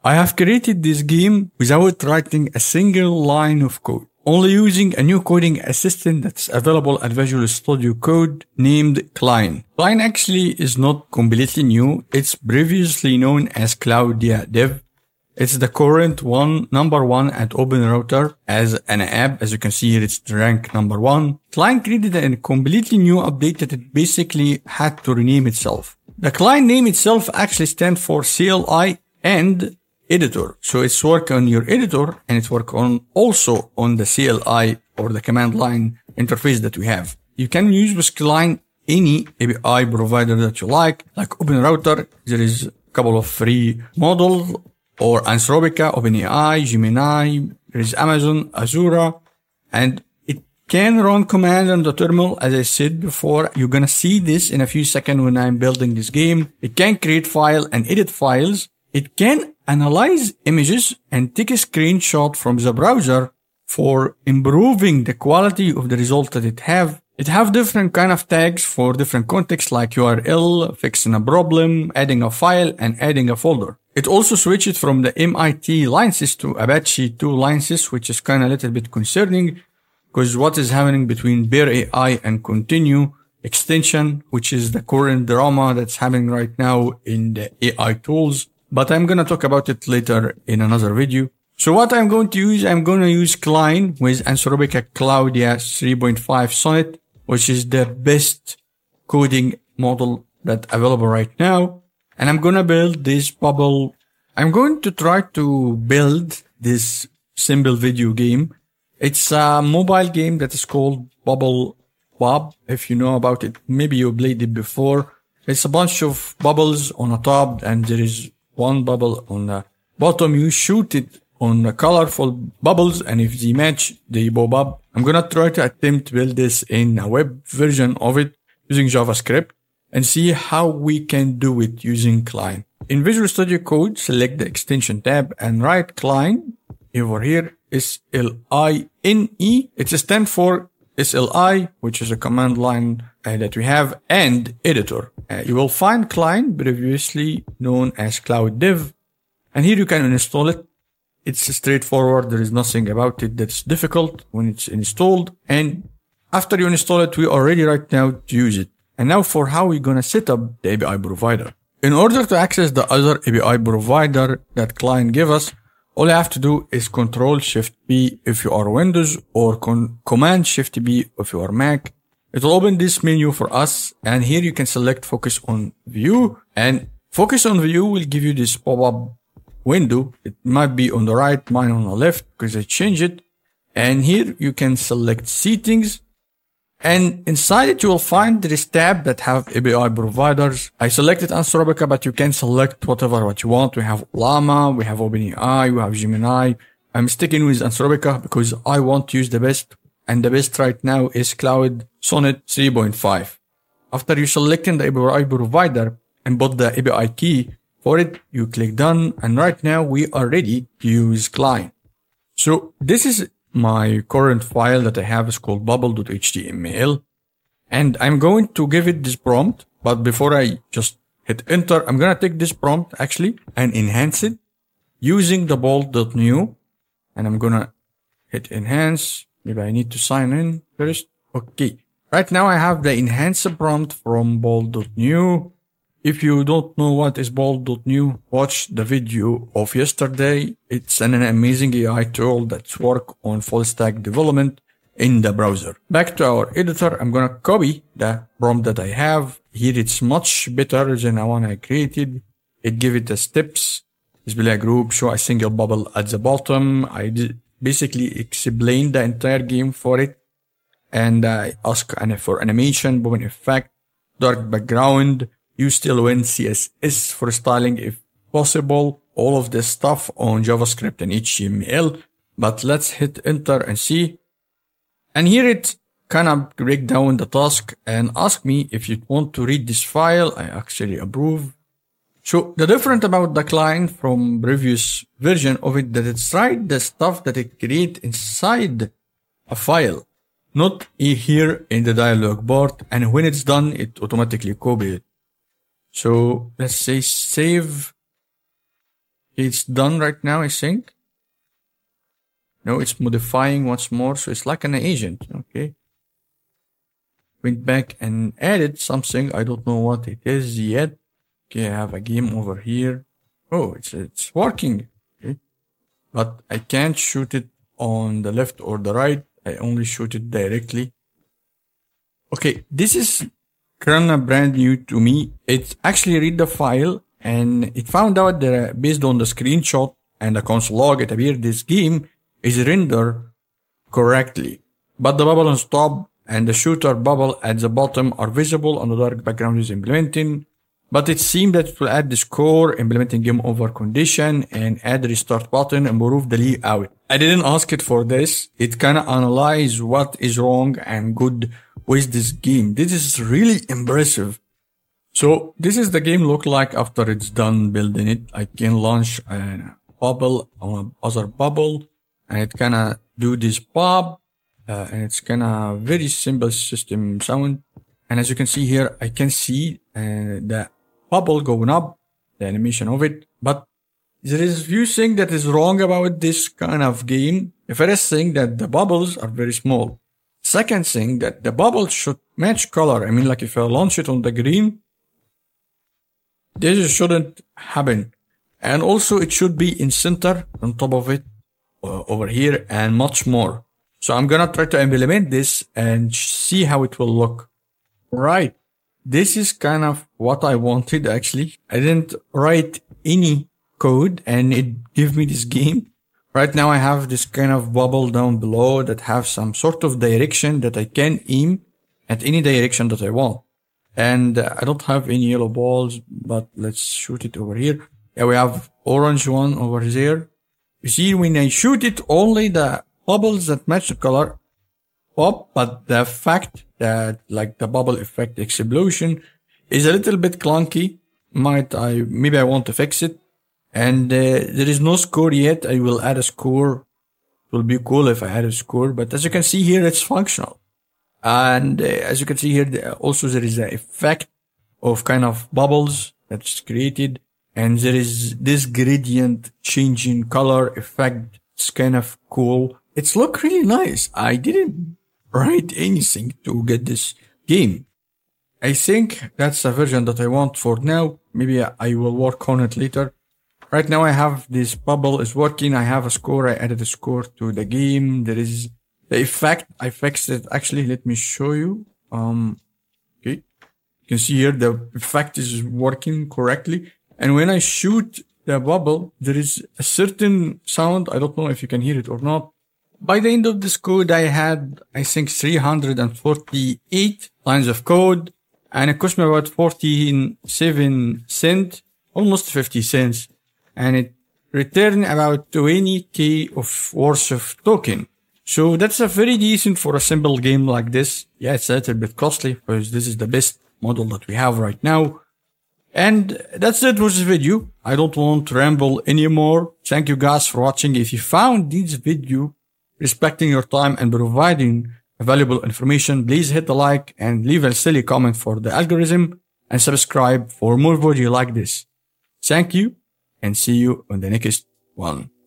I have created this game without writing a single line of code, only using a new coding assistant that's available at Visual Studio Code named Cline. Cline actually is not completely new. It's previously known as Cloudia Dev. It's the current number one at OpenRouter as an app. As you can see here, it's ranked number one. Cline created a completely new update that it basically had to rename itself. The Cline name itself actually stands for CLI and editor. So it's work on your editor and it's work on also on the CLI or the command line interface that we have. You can use with Cline any API provider that you like OpenRouter. There is a couple of free models, or Anthropic, OpenAI, Gemini, there is Amazon, Azure, and it can run command on the terminal. As I said before, you're gonna see this in a few seconds when I'm building this game. It can create file and edit files. It can analyze images and take a screenshot from the browser for improving the quality of the result that it have. It have different kind of tags for different contexts like URL, fixing a problem, adding a file, and adding a folder. It also switched from the MIT license to Apache 2 license, which is kind of a little bit concerning because what is happening between Bear AI and Continue extension, which is the current drama that's happening right now in the AI tools. But I'm going to talk about it later in another video. So what I'm going to use Cline with Anthropic Cloudia 3.5 Sonnet, which is the best coding model that's available right now. And I'm going to build this bubble. I'm going to try to build this simple video game. It's a mobile game that is called Bubble Bob. If you know about it, maybe you played it before. It's a bunch of bubbles on the top and there is one bubble on the bottom. You shoot it on the colorful bubbles and if they match, they pop up. I'm going to try to attempt to build this in a web version of it using JavaScript and see how we can do it using Cline. In Visual Studio Code, select the extension tab and write Cline over here, SLINE. It stands for SLI, which is a command line that we have, and editor. You will find Cline, previously known as Cloud Dev, and here you can install it. It's straightforward. There is nothing about it that's difficult when it's installed. And after you install it, we are ready right now to use it. And now for how we're going to set up the API provider. In order to access the other API provider that Cline give us, all you have to do is Control-Shift-B if you are Windows or Command-Shift-B if you are Mac. It will open this menu for us. And here you can select Focus on View. And Focus on View will give you this pop-up window. It might be on the right, mine on the left because I changed it. And here you can select Settings. And inside it, you will find this tab that have API providers. I selected Anthropic, but you can select what you want. We have Llama, we have OpenAI, we have Gemini. I'm sticking with Anthropic because I want to use the best. And the best right now is Cloud Sonnet 3.5. After you selecting the API provider and put the API key for it, you click done. And right now we are ready to use Cline. So this is my current file that I have is called bubble.html. And I'm going to give it this prompt. But before I just hit enter, I'm going to take this prompt actually and enhance it using the bold.new. And I'm going to hit enhance. Maybe I need to sign in first. Okay. Right now I have the enhance prompt from bold.new. If you don't know what is bold.new, watch the video of yesterday. It's an amazing AI tool that's work on full stack development in the browser. Back to our editor, I'm going to copy the prompt that I have. Here it's much better than the one I created. It give it the steps, display a group, show a single bubble at the bottom. I basically explained the entire game for it. And I ask for animation, bubble effect, dark background, use Tailwind CSS for styling if possible. All of this stuff on JavaScript and HTML. But let's hit enter and see. And here it kind of break down the task and ask me if you want to read this file. I actually approve. So the different about the Cline from previous version of it that it's write the stuff that it create inside a file, not here in the dialog part. And when it's done, it automatically copy it. So let's say save. It's done right now, I think. No, it's modifying once more, so it's like an agent. Okay. Went back and added something. I don't know what it is yet. Okay, I have a game over here. Oh, it's working. Okay. But I can't shoot it on the left or the right. I only shoot it directly. Okay, this is kinda brand new to me. It actually read the file and it found out that based on the screenshot and the console log, it appeared this game is rendered correctly. But the bubble on top and the shooter bubble at the bottom are visible on the dark background is implementing. But it seemed that it will add the score, implementing game over condition, and add the restart button and improve the layout. I didn't ask it for this. It kind of analyze what is wrong and good with this game. This is really impressive. So this is the game look like after it's done building it. I can launch a bubble on other bubble, and it kind of do this pop, and it's kind of very simple system sound. And as you can see here, I can see the bubble going up, the animation of it, but there is a few things that is wrong about this kind of game. The first thing that the bubbles are very small. Second thing that the bubbles should match color. I mean, like if I launch it on the green, this shouldn't happen. And also it should be in center on top of it over here and much more. So I'm gonna try to implement this and see how it will look. Right. This is kind of what I wanted actually. I didn't write any code and it gave me this game. Right now I have this kind of bubble down below that have some sort of direction that I can aim at any direction that I want. And I don't have any yellow balls, but let's shoot it over here. Yeah, we have orange one over there. You see, when I shoot it, only the bubbles that match the color pop, but the fact that like the bubble effect explosion is a little bit clunky. Maybe I want to fix it. And there is no score yet. I will add a score. It will be cool if I add a score, but as you can see here, it's functional. And as you can see here, also there is an effect of kind of bubbles that's created. And there is this gradient changing color effect. It's kind of cool. It's look really nice. I didn't write anything to get this game. I think that's a version that I want for now. Maybe I will work on it later. Right now I have this bubble is working. I have a score. I added a score to the game. There is the effect. I fixed it. Actually, let me show you. Okay. You can see here the effect is working correctly. And when I shoot the bubble, there is a certain sound. I don't know if you can hear it or not. By the end of this code, I had, I think, 348 lines of code, and it cost me about 47 cents, almost 50 cents, and it returned about 20k of worth of token. So that's a very decent for a simple game like this. Yeah, it's a little bit costly because this is the best model that we have right now. And that's it for this video. I don't want to ramble anymore. Thank you guys for watching. If you found this video respecting your time and providing valuable information, please hit the like and leave a silly comment for the algorithm and subscribe for more videos like this. Thank you and see you on the next one.